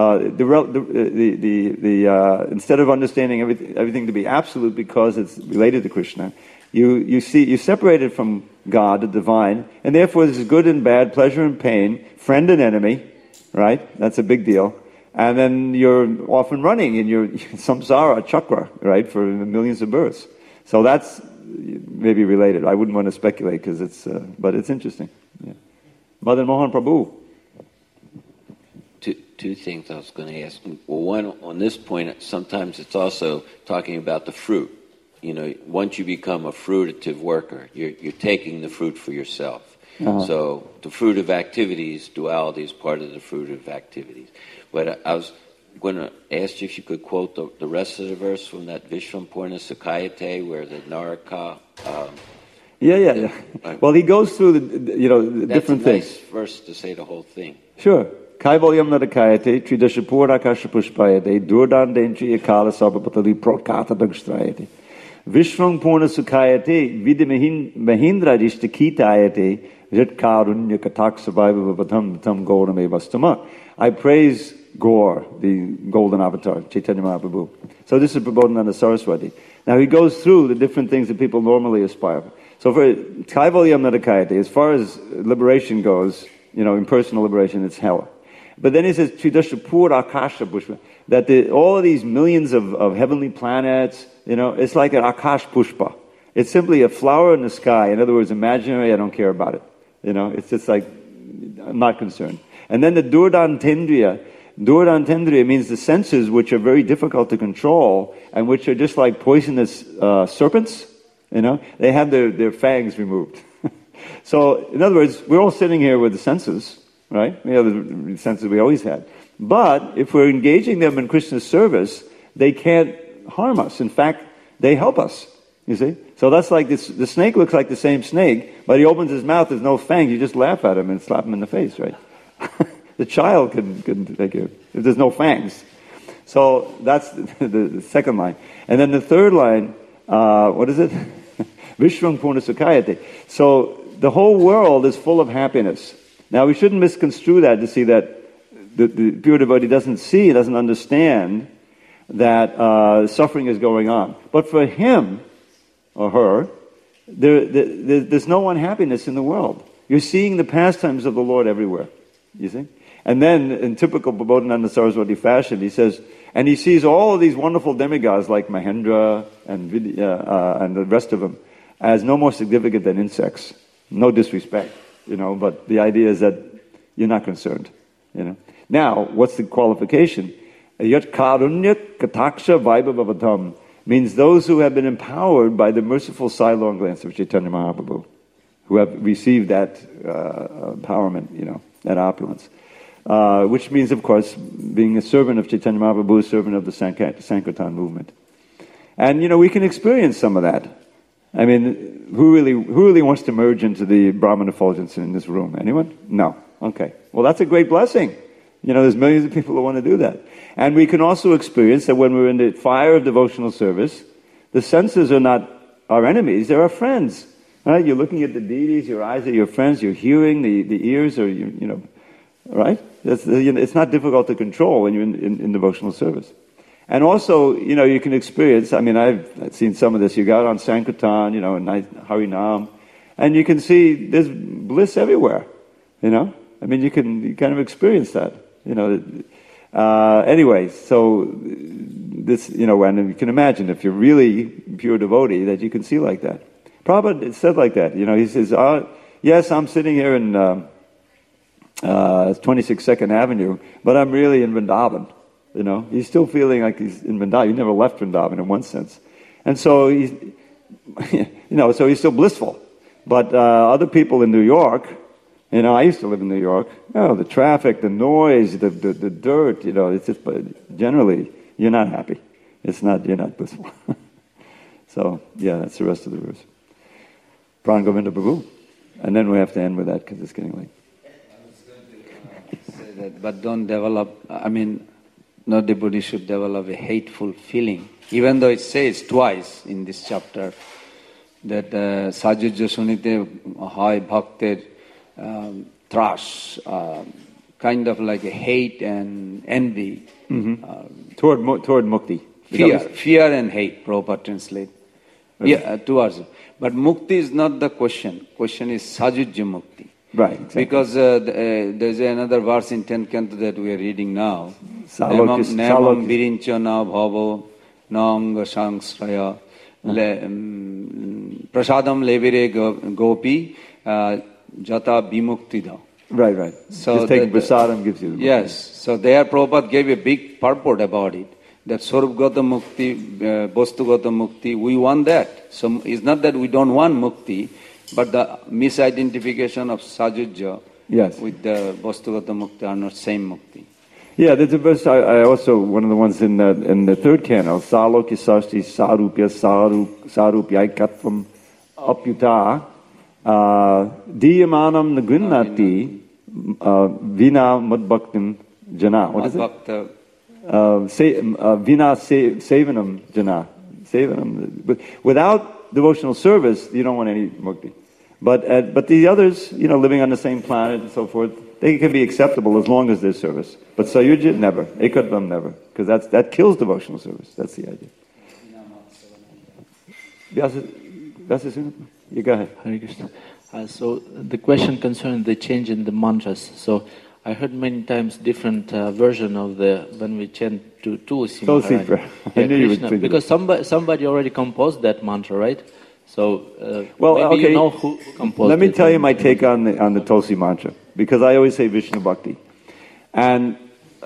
Instead of understanding everything to be absolute because it's related to Krishna, you separate it from God, the divine, and therefore this is good and bad, pleasure and pain, friend and enemy, right? That's a big deal. And then you're often running in your samsara chakra, right, for millions of births. So that's maybe related. I wouldn't want to speculate because but it's interesting. Yeah. Madan Mohan Prabhu. Two things I was going to ask. Well, one, on this point, sometimes it's also talking about the fruit. Once you become a fruitative worker, you're taking the fruit for yourself. Uh-huh. So the fruit of activities, duality is part of the fruit of activities. But I was going to ask you if you could quote the rest of the verse from that Vishvam Purna Sakayate, where the Naraka... Yeah. Well, he goes through the different things. That's a nice verse to say the whole thing. Sure. Kaivalyam Nadakayate, Tridashapur Akasha Pushpayate, Durdan Dentri Akala Sabapatali Prokata Dagstrayate. Vishvam Purna Sukayate, Vidimahin Mahindra Rishtakitayate, Ritkarunya Katak Survivor Batam Goldame Vastama. I praise Gaur, the golden avatar, Chaitanya Mahaprabhu. So this is Prabodhananda Saraswati. Now he goes through the different things that people normally aspire for. So for Kaivalyam Nadakayate, as far as liberation goes, impersonal liberation, it's hell. But then he says, Tridashapur Akasha Pushpa, that all of these millions of heavenly planets, it's like an Akash Pushpa. It's simply a flower in the sky. In other words, imaginary, I don't care about it. It's just like, I'm not concerned. And then the Durdan Tendriya means the senses which are very difficult to control and which are just like poisonous serpents. They have their fangs removed. So, in other words, we're all sitting here with the senses, right? We have the senses we always had. But if we're engaging them in Krishna's service, they can't harm us. In fact, they help us, you see? So that's like this. The snake looks like the same snake, but he opens his mouth, there's no fangs, you just laugh at him and slap him in the face, right? The child can take it if there's no fangs. So that's the second line. And then the third line, what is it? Vishvam Purna Sukayate. So the whole world is full of happiness. Now we shouldn't misconstrue that to see that the pure devotee doesn't understand that suffering is going on. But for him or her, there's no unhappiness in the world. You're seeing the pastimes of the Lord everywhere, you see? And then, in typical Prabodhananda Saraswati fashion, he says, and he sees all of these wonderful demigods like Mahendra and the rest of them as no more significant than insects. No disrespect, but the idea is that you're not concerned, Now, what's the qualification? Yat karunya kataksha vaibhavatam means those who have been empowered by the merciful sidelong glance of Chaitanya Mahaprabhu, who have received that empowerment, that opulence. Which means, of course, being a servant of Chaitanya Mahaprabhu, a servant of the Sankirtan movement. And, we can experience some of that. I mean, who really wants to merge into the Brahman effulgence in this room? Anyone? No. Okay. Well, that's a great blessing. There's millions of people who want to do that. And we can also experience that when we're in the fire of devotional service, The senses are not our enemies, they're our friends. Right? You're looking at the deities, your eyes are your friends, you're hearing, the ears are, right? It's not difficult to control when you're in devotional service. And also, you can experience, I've seen some of this, you got on Sankirtan, Harinam, and you can see there's bliss everywhere, you kind of experience that, anyway, so this, and you can imagine if you're really pure devotee that you can see like that. Prabhupada said like that, he says, yes, I'm sitting here in 26 2nd Avenue, but I'm really in Vrindavan, He's still feeling like he's in Vrindavan. He never left Vrindavan in one sense. And so he's, so he's still blissful. But other people in New York, I used to live in New York, the traffic, the noise, the dirt, it's just, but generally, you're not happy. You're not blissful. So, yeah, that's the rest of the verse. Pran Govinda Prabhu. And then we have to end with that because it's getting late. I was going to say that, but don't develop, no devotee should develop a hateful feeling. Even though it says twice in this chapter that Sajujya Sunite Hai Bhaktir Trash, kind of like a hate and envy. Toward mukti. Fear and hate, Prabhupada translate. Okay. Yeah, towards it. But mukti is not the question. Question is Sajujya Mukti. Right, exactly. Because there's another verse in 10th canto that we are reading now. Salokis. Namam virinchana bhavo nanga sangsraya prasadam levire gopi jata vimuktida. Right. So just taking prasadam gives you the mukti. Yes. So there Prabhupada gave a big purport about it. That Swarupgata Mukti, Bostugata Mukti, we want that. So it's not that we don't want Mukti, but the misidentification of Sajujya with the Bostugata Mukti are not same Mukti. Yeah, there's a verse, I also, one of the ones in the third canto, Saloki Sasti Sarupya Sarupyaikatvam Apyuta Diyamanam Nagrinnati Vina Madbhaktim Jana. What is it? Vina Sevanam Jana. Sevanam. Without devotional service, you don't want any mukti. But the others, living on the same planet and so forth, they can be acceptable as long as there's service. But Sayujit, never. Ekadvam, never. Because that kills devotional service. That's the idea. You go ahead. Hare Krishna. So the question concerning the change in the mantras. So I heard many times different version of when we chant to Tulsi Maharaj. I knew you would think because somebody already composed that mantra, right? So maybe okay. You know who composed it. Let me tell you my take on the Tulsi mantra, because I always say Vishnu Bhakti. And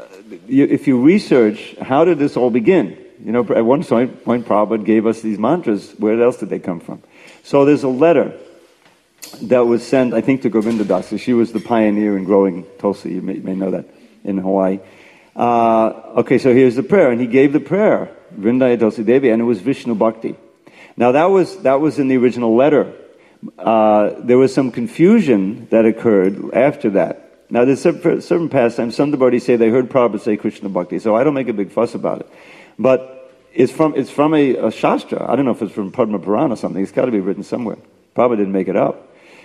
if you research, how did this all begin? At one point Prabhupada gave us these mantras. Where else did they come from? So there's a letter that was sent, I think, to Govinda Das. She was the pioneer in growing Tulsi. You may know that in Hawaii. Okay, so here's the prayer, and he gave the prayer, Vrindaya Tulsi Devi, and it was Vishnu Bhakti. Now that was in the original letter. There was some confusion that occurred after that. Now there's certain pastimes, some devotees say they heard Prabhupada say Krishna Bhakti, so I don't make a big fuss about it. But it's from a Shastra. I don't know if it's from Padma Purana or something. It's got to be written somewhere. Prabhupada didn't make it up.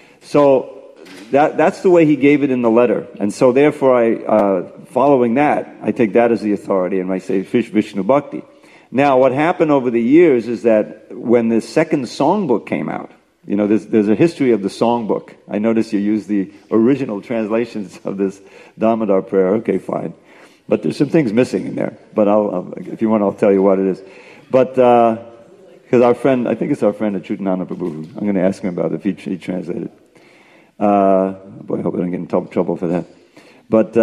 So that's the way he gave it in the letter. And so therefore, following that, I take that as the authority and I say Vishnu Bhakti. Now, what happened over the years is that when the second songbook came out, there's a history of the songbook. I notice you use the original translations of this Damodar prayer. Okay, fine. But there's some things missing in there. But if you want, I'll tell you what it is. But because our friend, I think it's our friend Achyutananda Prabhu, I'm going to ask him about it if he translated. Boy, I hope I don't get in trouble for that. But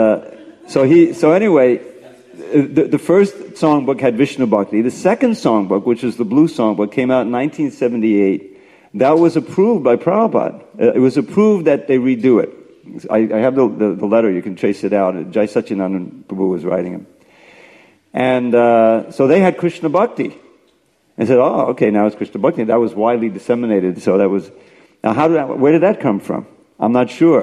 so anyway, the first songbook had Vishnu Bhakti. The second songbook, which is the Blue Songbook, came out in 1978. That was approved by Prabhupada. It was approved that they redo it. I have the letter, you can trace it out. Jai Satchidananda Prabhu was writing him. And so they had Krishna Bhakti. I said, oh, okay, now it's Krishna Bhakti. That was widely disseminated, so that was... Now, where did that come from? I'm not sure,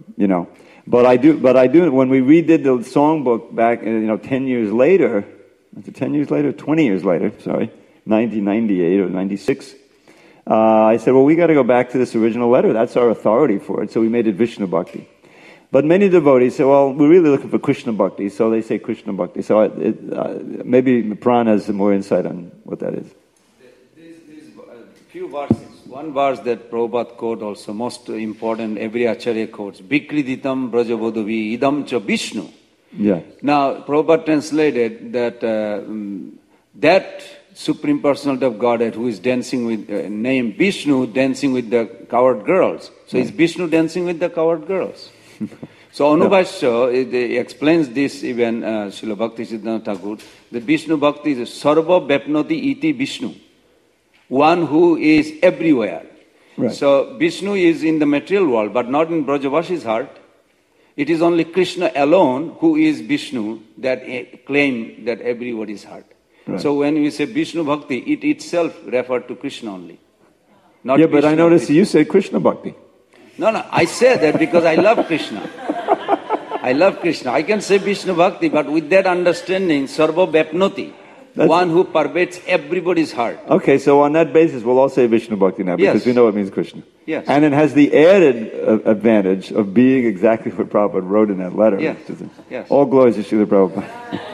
But I do, when we redid the songbook back, 10 years later, 10 years later? 20 years later, sorry. 1998 or 96. I said, well, we got to go back to this original letter. That's our authority for it. So we made it Vishnu Bhakti. But many devotees say, well, we're really looking for Krishna Bhakti, so they say Krishna Bhakti. So maybe Pran has more insight on what that is. There's few verses. One verse that Prabhupada quote also, most important, every Acharya quotes, Vikriditam Brajavodavi idam cha Vishnu. Yeah. Now, Prabhupada translated that that Supreme Personality of Godhead who is dancing with, named Vishnu, dancing with the coward girls. So is Vishnu dancing with the coward girls? So Anubhashya explains this even, Srila Bhaktisiddhanta Thakur, that Vishnu Bhakti is Sarva Bhapnoti iti Vishnu, one who is everywhere. Right. So Vishnu is in the material world, but not in Brajavasi's heart. It is only Krishna alone who is Vishnu that claim that everybody's heart. Right. So when we say Vishnu Bhakti, it itself refers to Krishna only. Not Yeah, but I Vishnu noticed Bhakti. you said Krishna Bhakti. No, I say that because I love Krishna. I love Krishna. I can say Vishnu Bhakti, but with that understanding, Sarva Bhapnoti, one who pervades everybody's heart. Okay, so on that basis, we'll all say Vishnu Bhakti now, because Yes. we know it means Krishna. Yes. And it has the added advantage of being exactly what Prabhupada wrote in that letter. Yes. which is- Yes. All glories to Srila Prabhupada.